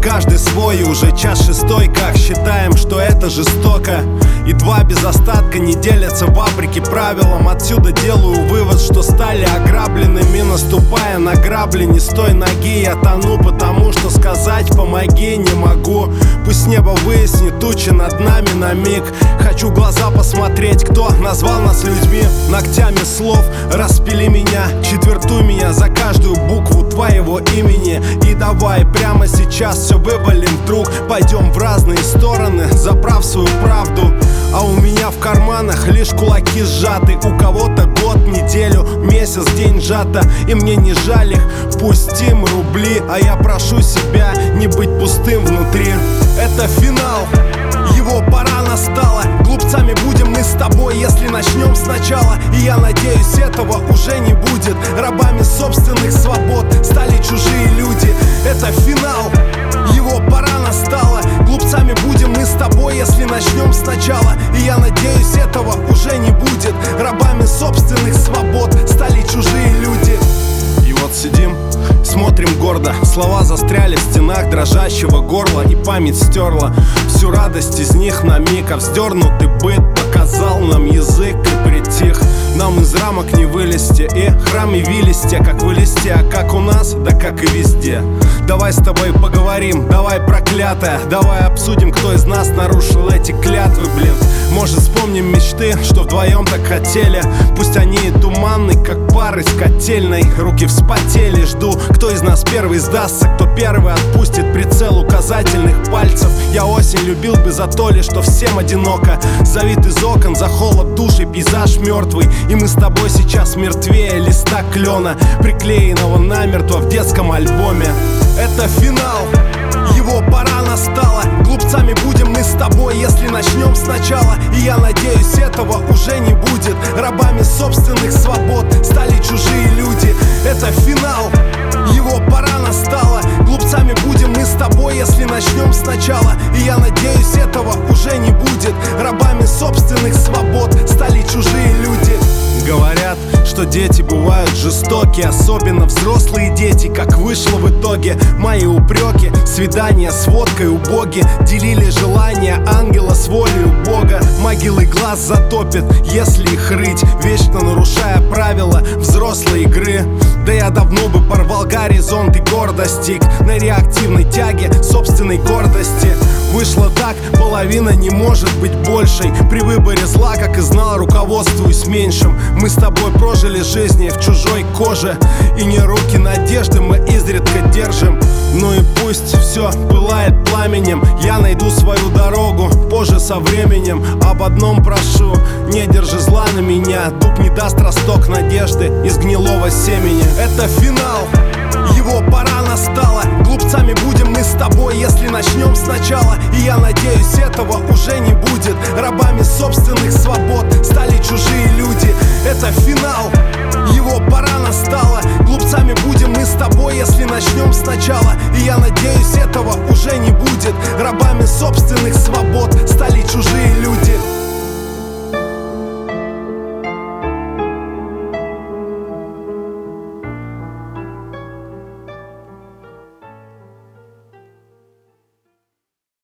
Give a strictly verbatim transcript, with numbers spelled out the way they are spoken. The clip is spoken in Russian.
каждый свой, и уже час шестой, как считаем, что это жестоко. И два без остатка не делятся вопреки правилам. Отсюда делаю вывод, что стали ограбленными. Наступая на грабли, не с той ноги я тону, потому что сказать помоги не могу. Пусть небо выяснит тучи над нами на миг. Хочу в глаза посмотреть, кто назвал нас людьми. Ногтями слов распили меня, четвертуй меня за каждую букву твоего имени. И давай прямо сейчас все вывалим вдруг. Пойдем в разные стороны, заправ свою правду. А у меня в карманах лишь кулаки сжаты. У кого-то год, неделю, месяц, день сжато. И мне не жаль их, пустим рубли. А я прошу себя не быть пустым внутри. Это финал, его пора настала. Глупцами будем мы с тобой, если начнем сначала. И я надеюсь, этого уже не будет. Рабами собственных свобод стали чужие люди. Это финал, его пора настала. Глупцами будем мы с тобой, если начнем сначала. И я надеюсь, этого уже не будет. Рабами собственных свобод стали чужие люди. И вот сидим, смотрим гордо. Слова застряли в стенах дрожащего горла. И память стерла всю радость из них на миг. А вздернутый быт показал нам язык и притих. Нам из рамок не вылезти, и храм явились те, как вылезти. А как у нас, да как и везде. Давай с тобой поговорим, давай, проклятая. Давай обсудим, кто из нас нарушил эти клятвы, блин. Может, вспомним мечты, что вдвоем так хотели. Пусть они и туманны, как пар из котельной. Руки вспотели, жду, кто из нас первый сдастся. Кто первый отпустит прицел указательных пальцев. Я осень любил бы за то ли, что всем одиноко. Завид из окон, за холод души, пейзаж мертвый. И мы с тобой сейчас мертвее листа клена, приклеенного намертво в детском альбоме. Это финал, его пора настала. Глупцами будем мы с тобой, если начнем сначала. И я надеюсь, этого уже не будет. Рабами собственных свобод стали чужие люди. Это финал, его пора настала. Глупцами будем. будем мы с тобой, если начнем сначала. И я надеюсь, этого уже не будет. Рабами собственных свобод стали чужие люди. Говорят, что дети бывают жестоки, особенно взрослые дети, как вышло в итоге. Мои упреки, свидания с водкой у боги делили желания ангела с волей Бога. Могилы глаз затопит, если их рыть, вечно нарушая правила взрослой игры. Да я давно бы порвал горизонт и гор достиг на реактивной тяге собственной гордости. Вышло так, половина не может быть большей. При выборе зла, как и знал, руководствуюсь меньшим. Мы с тобой прожили жизни в чужой коже, и не руки надежды мы изредка держим. Ну и пусть все пылает пламенем, я найду свою дорогу позже со временем. Об одном прошу, не держи зла на меня. Дуб не даст росток надежды из гнилого семени. Это финал, его пора настала. Глупцами будем мы с тобой, если начнем сначала. И я надеюсь, этого уже не будет. Рабами собственных свобод стали чужие люди. Это финал, его пора настала. Глупцами будем мы с тобой, если начнем сначала. И я надеюсь, этого уже не будет. Рабами